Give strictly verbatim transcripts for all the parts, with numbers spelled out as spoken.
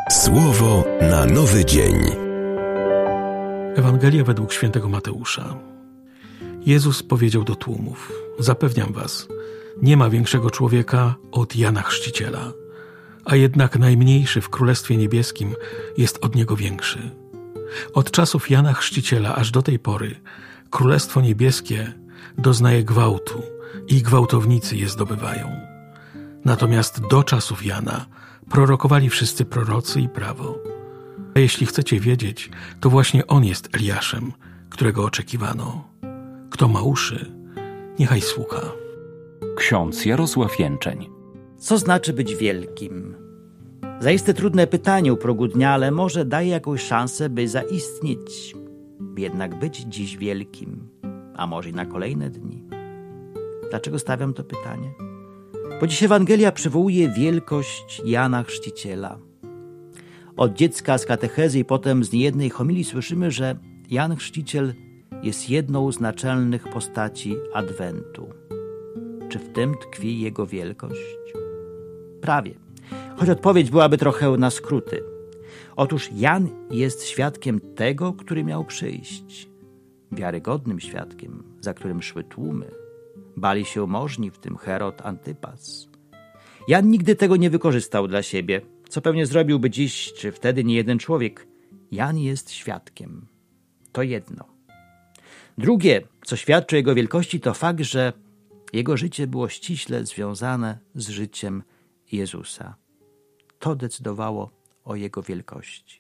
Słowo na nowy dzień. Ewangelia według świętego Mateusza. Jezus powiedział do tłumów: zapewniam was, nie ma większego człowieka od Jana Chrzciciela, a jednak najmniejszy w Królestwie Niebieskim jest od niego większy. Od czasów Jana Chrzciciela aż do tej pory Królestwo Niebieskie doznaje gwałtu i gwałtownicy je zdobywają. Natomiast do czasów Jana prorokowali wszyscy prorocy i prawo. A jeśli chcecie wiedzieć, to właśnie on jest Eliaszem, którego oczekiwano. Kto ma uszy, niechaj słucha. Ksiądz Jarosław Jęczeń. Co znaczy być wielkim? Zaiste trudne pytanie u progu dnia, ale może daje jakąś szansę, by zaistnieć, by jednak być dziś wielkim, a może i na kolejne dni. Dlaczego stawiam to pytanie? Bo dziś Ewangelia przywołuje wielkość Jana Chrzciciela. Od dziecka z katechezy i potem z niejednej homilii słyszymy, że Jan Chrzciciel jest jedną z naczelnych postaci Adwentu. Czy w tym tkwi jego wielkość? Prawie, choć odpowiedź byłaby trochę na skróty. Otóż Jan jest świadkiem tego, który miał przyjść. Wiarygodnym świadkiem, za którym szły tłumy. Bali się możni, w tym Herod Antypas. Jan nigdy tego nie wykorzystał dla siebie, co pewnie zrobiłby dziś, czy wtedy nie jeden człowiek. Jan jest świadkiem. To jedno. Drugie, co świadczy o jego wielkości, to fakt, że jego życie było ściśle związane z życiem Jezusa. To decydowało o jego wielkości.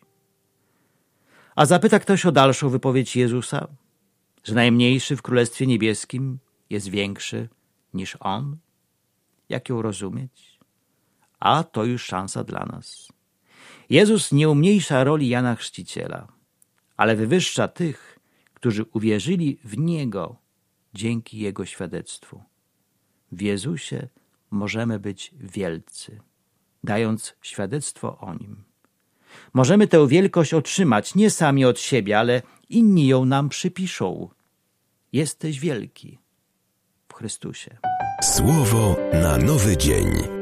A zapyta ktoś o dalszą wypowiedź Jezusa, że najmniejszy w Królestwie Niebieskim jest większy niż On? Jak ją rozumieć? A to już szansa dla nas. Jezus nie umniejsza roli Jana Chrzciciela, ale wywyższa tych, którzy uwierzyli w Niego dzięki Jego świadectwu. W Jezusie możemy być wielcy, dając świadectwo o Nim. Możemy tę wielkość otrzymać nie sami od siebie, ale inni ją nam przypiszą. Jesteś wielki w Chrystusie. Słowo na nowy dzień.